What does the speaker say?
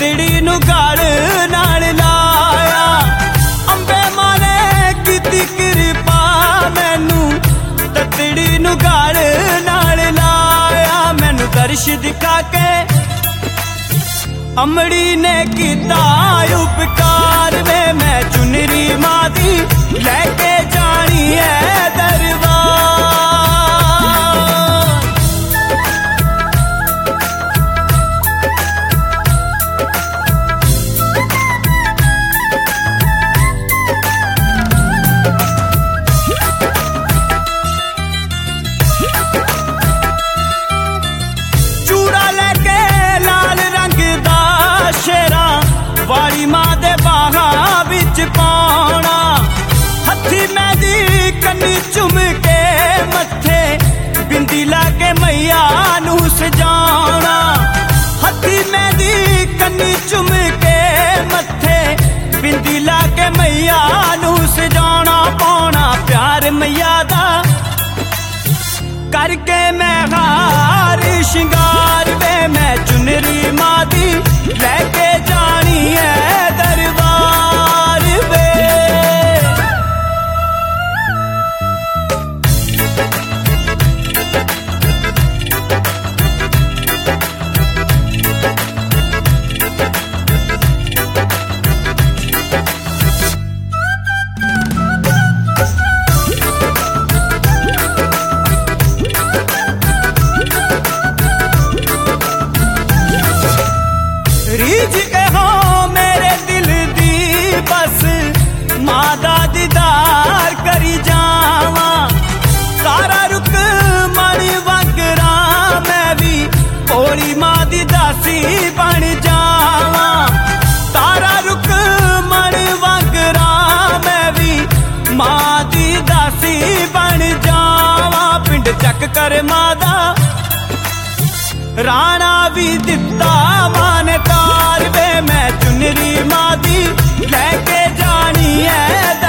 ततड़ी नू गल नाल लाया। अंबे माने कीती कृपा मैनू ततड़ी नू गल नाल लाया। मैनू दर्श दिखा के अमड़ी ने कीता उपकार वे। मैं चुनरी मां दी लैके जानी है दरबार। वाली मां दे बाहां विच पाउणा। हथी मैदी कन्नी चुम के मत्थे बिंदी लाके मैया नू सजाउणा। हथी मैदी कन्नी चुम के मत्थे बिंदी लाके मैया नू सजाउणा। पाउणा प्यार मैया दा करके मैं हार शिंगार वे। मैं चुनरी मां दी लैके जानी है दरबार वे। रीज हो मेरे दिल दी बस मां दा दीदार करी जावा। सारा रुक मणि वगरा मैं भी भोली मां दी दासी बन जावा। सारा रुक मणि वगरा मैं भी मां दी दासी बन जावा। पिंड चक कर मां दा राणा भी दिता माने तार वे। मैं चुनरी मां दी लैके जानी है।